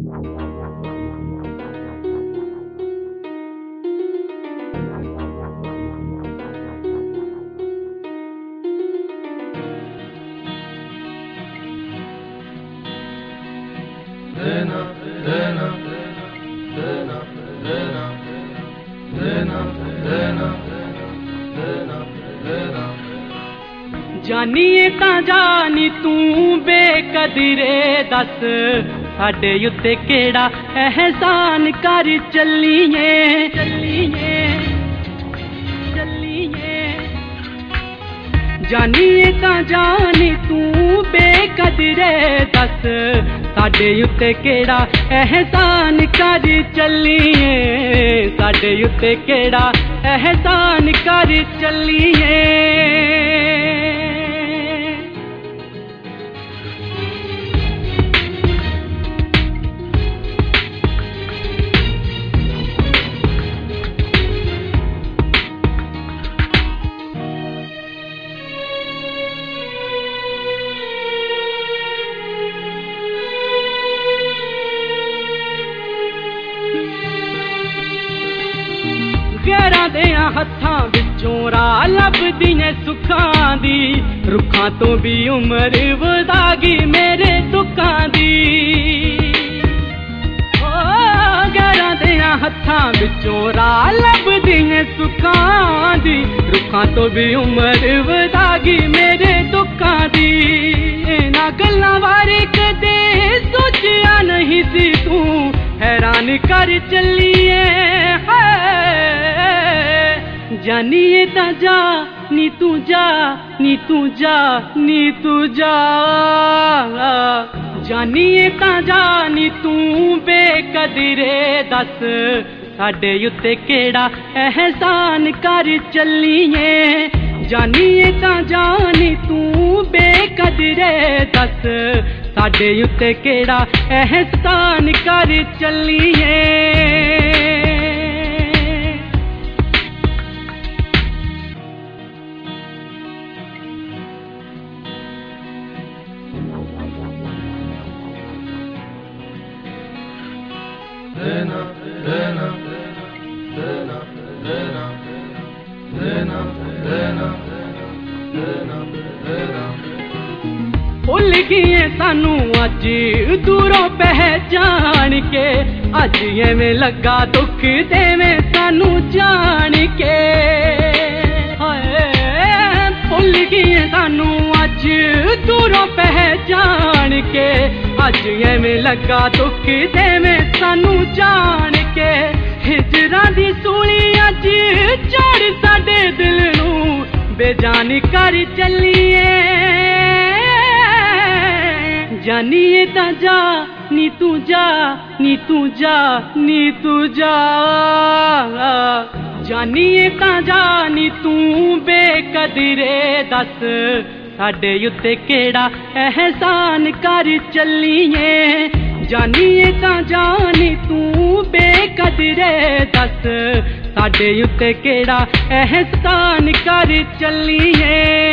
जानिए तां जानी तू बेकदरे दस साडे उत्ते केड़ा एहसान कर चलिए चलिए चलिए। जानिए तां जानी तू बेकदरे दस साडे उत्ते केड़ा एहसान कर चलिए साडे उत्ते केड़ा एहसान कर चलिए। गैरां देयां हत्थां विचों राह लभदी ने सुखां दी रुखां तो भी उम्र वधा गई मेरे दुखां दी। गैरां देयां हत्थां विचों राह लभदी ने सुखां दी रुखां तो भी उम्र वधा गई मेरे दुखां दी। इन्हां गल्लां बारे कदे सोचिया नहीं सी तू हैरान कर चलिए। जानिए तां जा नी तू जा नी तू जा नी तू जा। जानिए तां जा नी तू बेकदरे दस साडे उत्ते केड़ा एहसान कर चलिए। जानिए तां जा नी तू बेकदरे दस साडे उत्ते केड़ा एहसान कर चलिए। भुल गए सानू अज दूरों पहचान के अज एवें लगा दुख देवे सानू जान के। भुल गए सानू अज दूरों पहचान के अज एवें लगा दुख देवे सानू जान के। हिजरां दी सूली अज चढ़ साडे दिल नू बेजान कर चलिए। जानिए तां जा नी तू जा नी तू जा नी तू जा। जानिए तां जा नी तू बेकदरे दस साडे उत्ते केड़ा एहसान कर चलिए। जानिए तां जा नी तू बेकदरे दस साडे उत्ते केड़ा एहसान कर चलिए।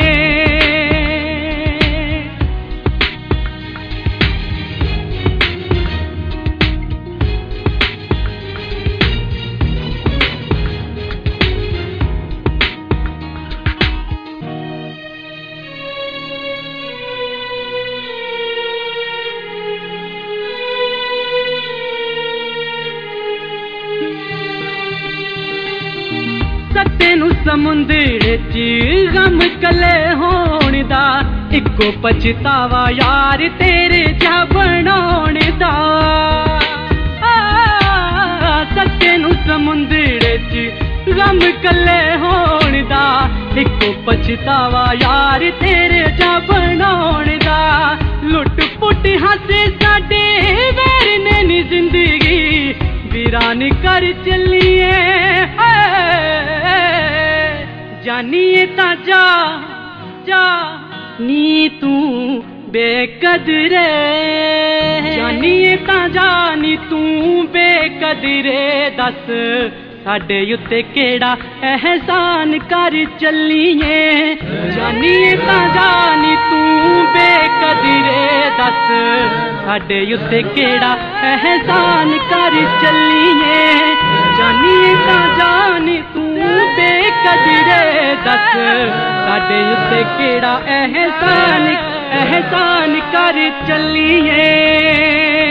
तेनू समुंदर च गम कले होने दा इको पछतावा यार तेरे जा बनाने दा। तेनू समुंदर च गम कले होने दा इको पछतावा यार तेरे जा बनाने दा। लुट पुट हासे साडे वैर ने नी जिंदगी वीरान कर चलिए। जानिए तां जा जा नी तू बेकदरे। जानिए तां जा नी तू बेकदरे दस साडे उत्ते केड़ा एहसान कर चलिए। जानिए तां जा नी तू बेकदरे दस साडे उत्ते केड़ा एहसान कर चलिए जानिए तां जानी तू बेकदरे दस साडे उत्ते केड़ा एहसान कर चलिए।